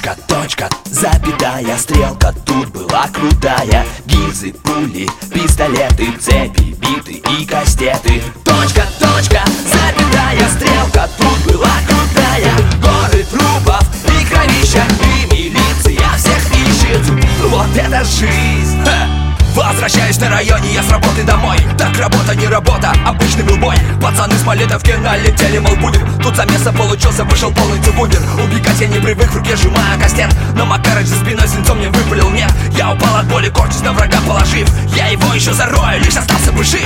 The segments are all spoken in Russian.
Точка, точка, запятая, стрелка тут была крутая. Гильзы, пули, пистолеты, цепи, биты и кастеты. Точка, точка, запятая, стрелка тут была крутая. Горы трупов и кровища, и милиция всех ищет. Вот это жизнь! Возвращаюсь на районе, я с работы домой. Так работа не работа, обычный был бой. Пацаны с Малетовки налетели, мол, будем. Тут замеса получился, вышел полный цугундер. Убегать я не привык, в руке сжимая кастет. Но Макарыч за спиной свинцом мне выпалил нет. Я упал от боли, корчусь на врага положив. Я его еще зарою, лишь остался бы жив.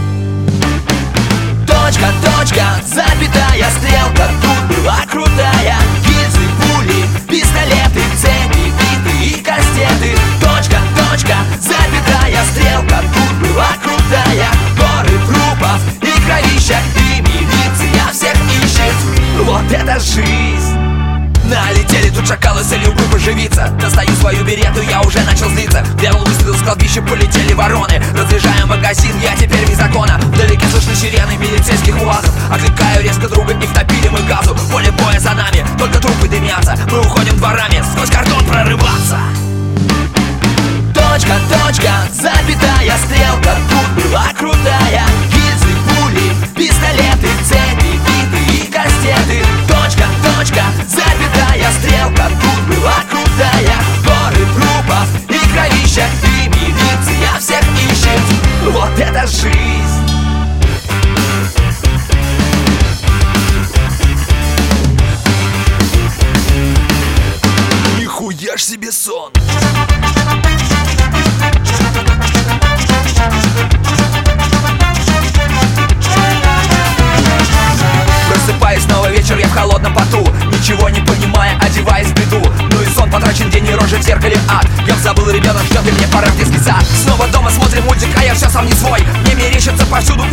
Точка, точка, запятая, стрелка тут была крутая. Гильзы, пули, пистолеты, цепи, биты и кастеты. Точка, точка, запятая, стрелка тут была крутая. Горы трупов и кровища, и милиция всех ищет. Вот это жизнь! Налетели тут шакалы с целью бы поживиться. Достаю свою берету, я уже начал злиться. Делал выстрел с кладбища, полетели вороны. Разряжаем магазин, я теперь вне закона. Вдалеке слышны сирены милицейских УАЗов. Окликаю резко друга, и втопили мы газу. Поле боя за нами, только трупы дымятся. Мы уходим дворами, сквозь картон прорываться. Точка, точка, запятая, стрелка тут была крутая. Гильзы, пули, пистолеты, цепи, биты и кастеты. Точка, точка, запятая, стрелка тут была крутая. Горы трупов и кровища, и милиция всех ищет. Вот это жизнь! Нихуя ж себе сон! Просыпаюсь, снова вечер, я в холодном поту. Ничего не понимая, одеваясь в беду. Ну и сон потрачен, день и рожа в зеркале ад. Я забыл, ребенок ждет, и мне пора в детский сад. Снова дома смотрим мультик, а я все сам не свой. Мне мерещится повсюду